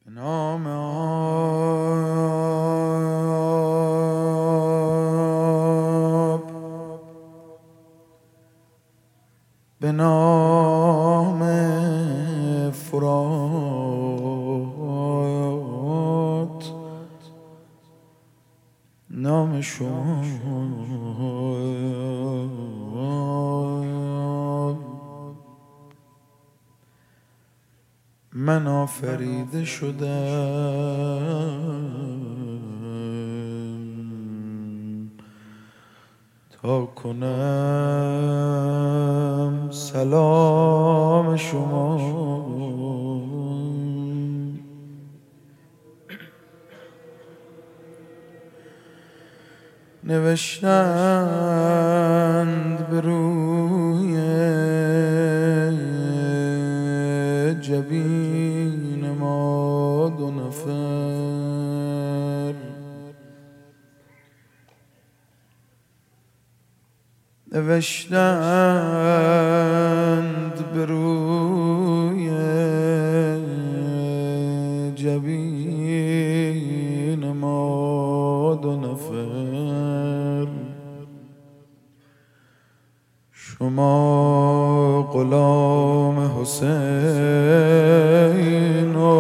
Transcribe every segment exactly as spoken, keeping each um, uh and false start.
به نام آب، به نام فرات، نام شما من آفریده شدم تا کنم سلام شما. نوشتند به روی جبین ما دو نفر، نوشتند به روی جبین ما دو نفر، شما غلام حسین و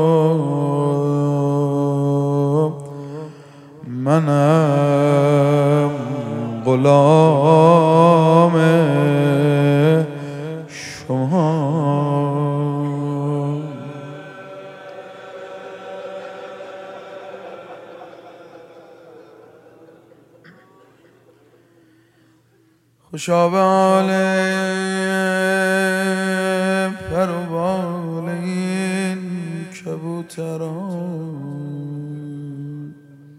منم غلام شما. خوشا به حال پر و بال این کبوتران،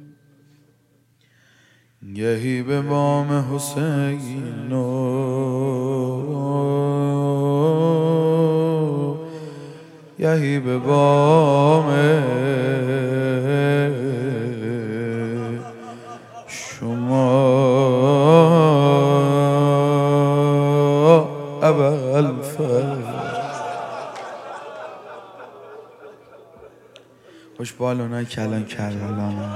گهی به بام حسین و گهی به بام شما. ابوالفضل خوش بال اونایی که الان کربلان،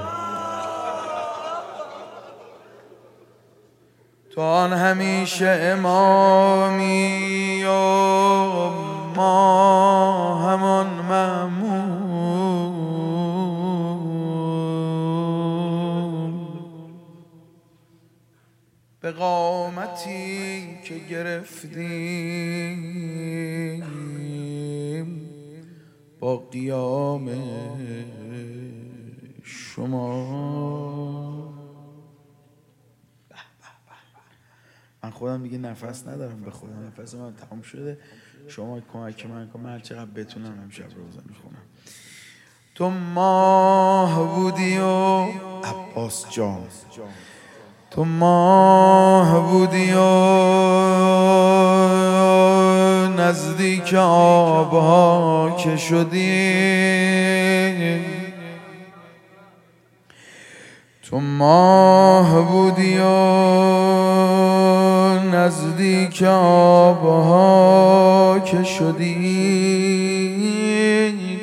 تو آن همیشه امامی و ما همان مأموم، به قامتی که گرفتیم با قیام شما. من خودم دیگه نفس ندارم، به خودم نفس من تمام شده. شما کمک من کن، من هر چقدر بتونم امشب روزه میخونم. تو ماه بودی و عباس جان، تو ماه بودی و نزدیک آبها که شدی، تو ماه بودی و نزدیک آبها که شدی،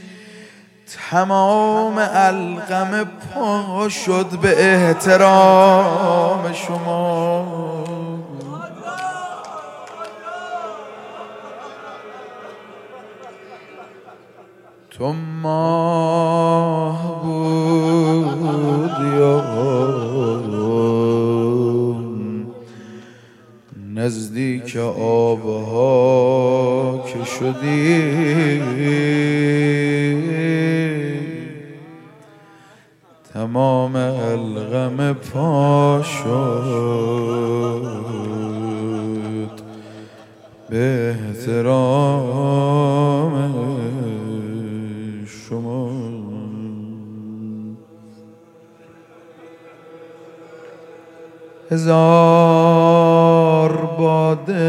تمام القم پا شد به احترام شما. تو ماه بودی و نزدیک آبها که شدی، تمام القم پا شد به احترام شما. هزار باده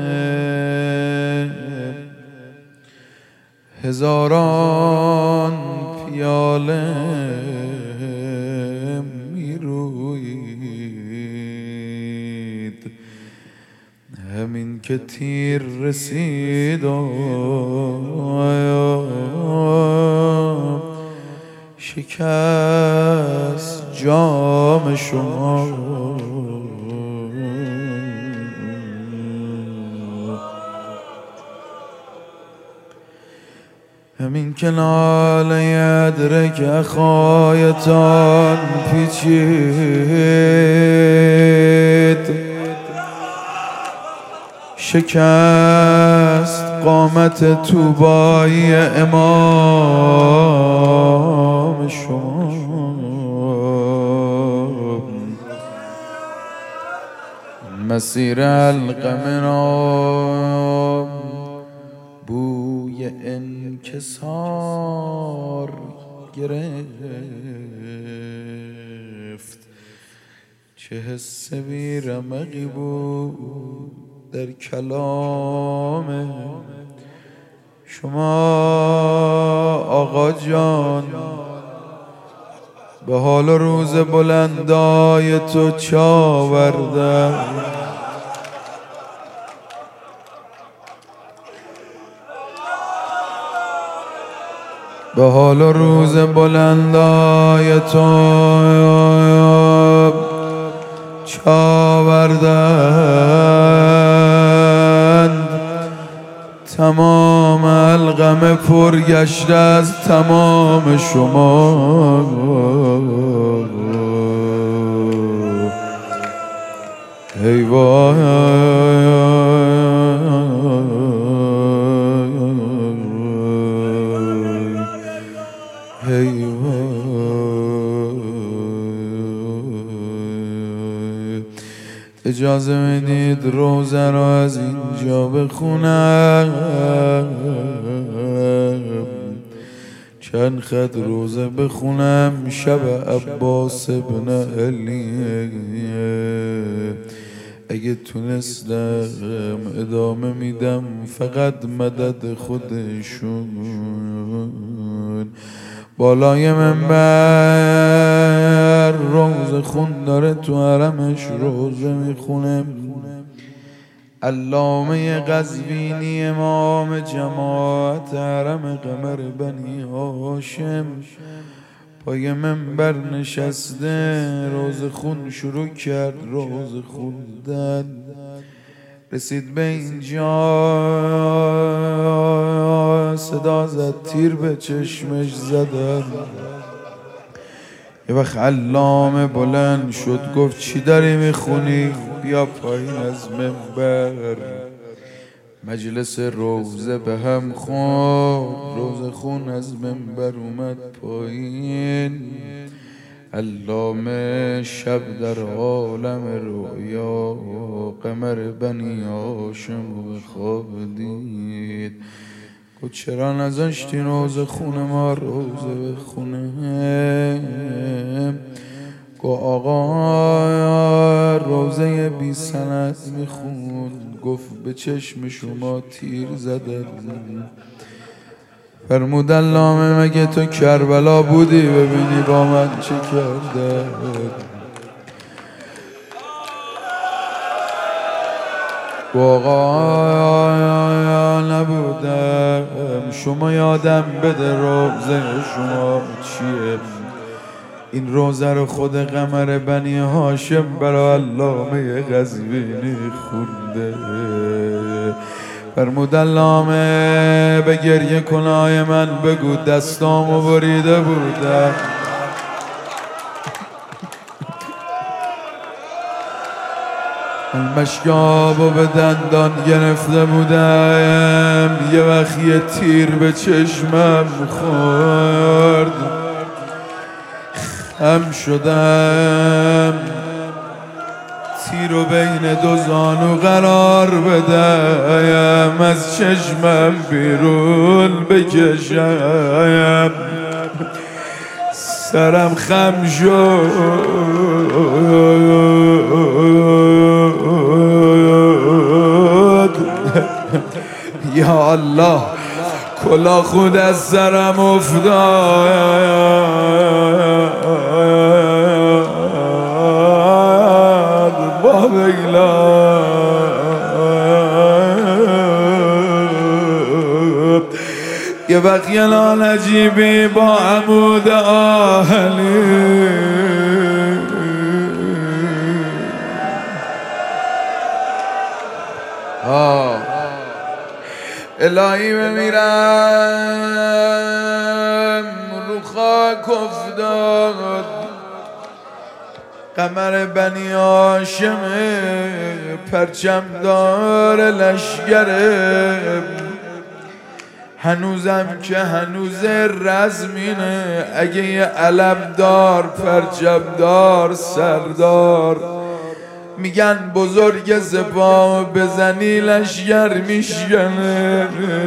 هزاران پیاله می روید، همین که تیر رسید و شکست جام شما، همین که ناله ادرک اخایتان پیچید، شکست قامت طوبایی امام شما. مسیر القم را بوی انکسار گرفت، چه حس بی رمقی بود در کلام شما. آقا جان به حال و روز بلندای تو چه آوردم، به حال و روز بلندای تو چه آوردند. تمام القم پرگشته از تمام شما، ای وای ای وای. اجازه میدید روزه را از اینجا بخونم، چند خط روزه بخونم شب عباس ابن علی. اگه تونستم ادامه میدم، فقط مدد خودشون. بالای منبر روزه خون داره، تو حرمش روزه میخونه. علامه قزوینی امام جماعت حرم قمر بنی هاشم پای منبر نشسته، روزه خون شروع کرد، روزه خوندن. رسید به اینجا صدا زد، تیر به چشمش زدن. یه وقت علامه بلند شد گفت چی داری میخونی؟ بیا پایین از منبر. مجلس روزه به هم خورد، روزه خون از منبر اومد پایین. علامه شب در عالم رویا قمر بنی هاشم رو خواب دید. گفت چرا نذاشتی روزه خون ما روزه بخونه؟ گفت آقا روزه بی سند میخون. گفت به چشم شما تیر زدن. فرمود علامه مگه تو کربلا بودی ببینی با من چه کرده؟ آقا نبودم، شما یادم بده روزه شما چیه؟ این روزه رو خود قمر بنی هاشم برای علامه قزوینی خونده. فرمود علامه به گریه کنای من بگو دستامو بریده بودم، مشکابو به دندان گرفته بودم، یه وقت یه تیر به چشمم خورد، خم شدم تیرو بین دو زانو قرار بدم، از چشمم بیرون بکشم، سرم خم شد. یا الله کلا خود از سرم افتاد با ویلا. یه وقت یه نجیبی با عمود آهلی آه الهی بمیرم رو خاک افتاد قمر بنی هاشم پرچم دار لشگره هنوزم که هنوز رزمینه اگه یه علم دار پرچم دار سردار میگن بزرگ سپاه بزنی لشگر میشکنه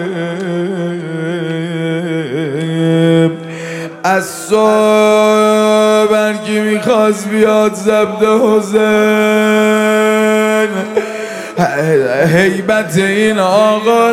از صبح هرکی میخواست بیاد زبد حسین هیبت این آقا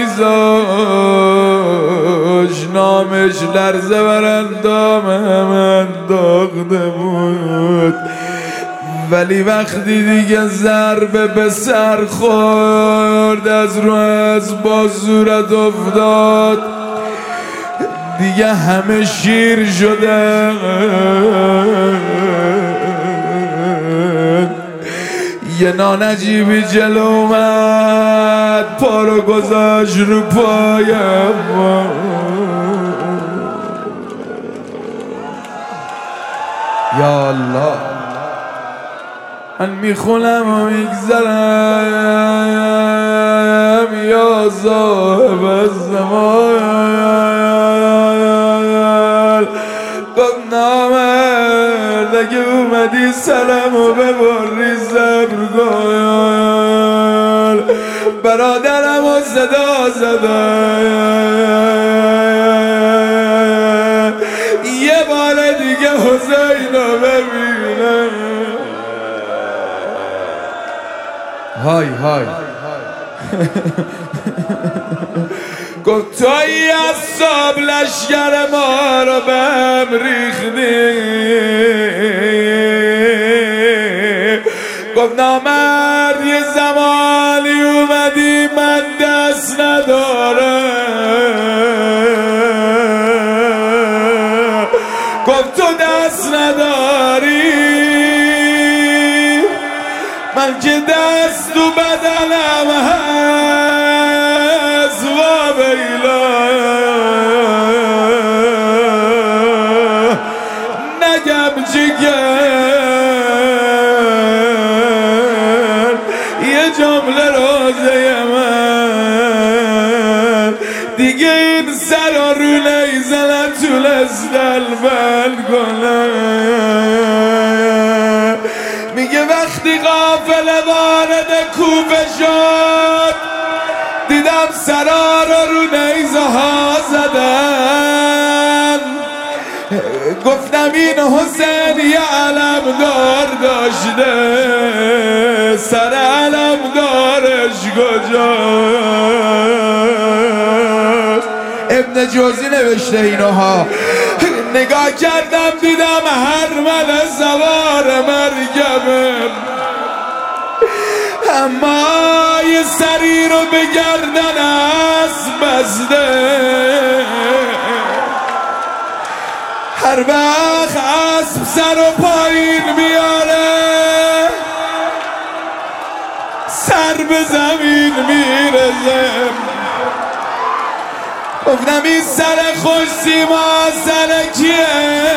نمیذاش نامش لرزه بر اندام من انداخته بود ولی وقتی دیگه ضربه به سر خورد از رو از با صورت افتاد دیگه همه شیر شده یه نانجیبی جلو اومد پا رو گذاشت رو پایم یا الله من میخونم و میگذرم یا صاحب الزمان گفت نامرد اگه اومدی سلام و ببری صبر کن برادرم و صدا زدن یه بار دیگه حسین رو ببینم های های گفت توی از صبح لشگر ما رو بهم ریختی گفت نامرد یه زمانی اومدی من دست ندارم گفت تو دست نداری من که دست تو بدنم هست و بیلا نگم جگر یه جمله روزه من دیگه این سر رو نیزنم تونست دلبل کنم میگه وقتی قافله وارد کوفه شد دیدم سرا رو رو نیزه ها زدن گفتم این حسین یه علم دار داشته سر علم دارش کجاست ابن جوزی نوشته اینها نگاه کردم دیدم هر من سوار مرکبه اما یه سری رو به گردن اسب بسته هر وقت اسب سر و پایین میاره سر به زمین میرزه گفتم این سر خوش سیما سر کیه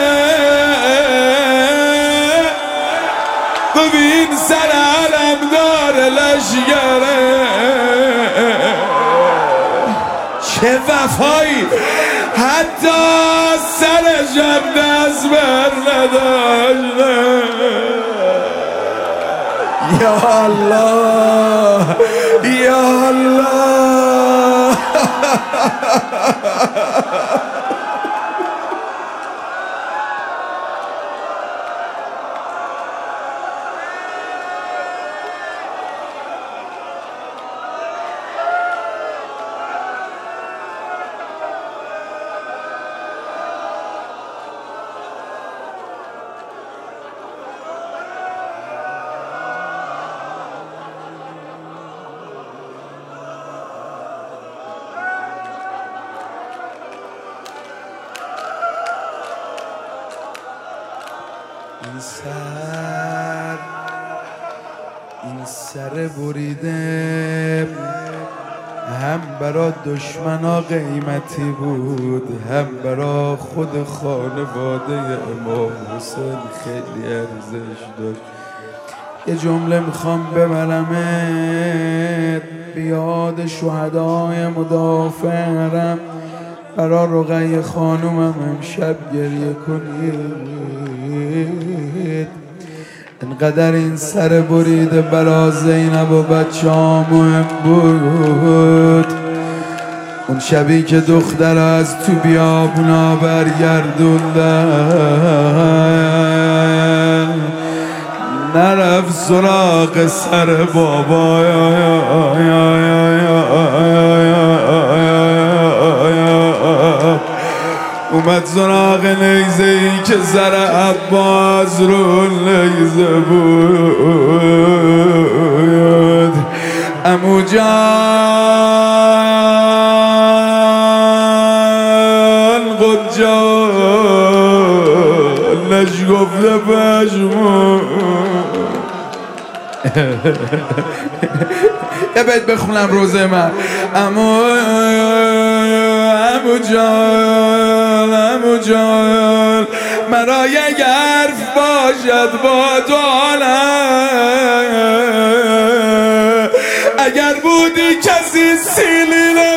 گفت این سر علم دار لشگره چه وفایی حتی سرشم دست بر نداشته یا الله یا الله این سر این سر بریده هم برا دشمنا قیمتی بود، هم برا خود خانواده امام حسین خیلی ارزش داشت. یه جمله میخوام ببرمت بیاد شهدای مدافع حرم، برا رقیه خانومم امشب گریه کنید. انقدر این سر بریده برا زینب و بچه ها مهم بود. اون شبی که دختر از تو بیابونا برگردوندن، نرفت سراغ سر بابا، اومد سراغ نیزه ای که سر عباس رو نیزه بود. عمو جان قدجان نش گفته پشمون. یه بیت بخونم روزه من. عمو عمو جان عمو جان مرا یک حرف باشد با تو اگر بودی کسی سیلی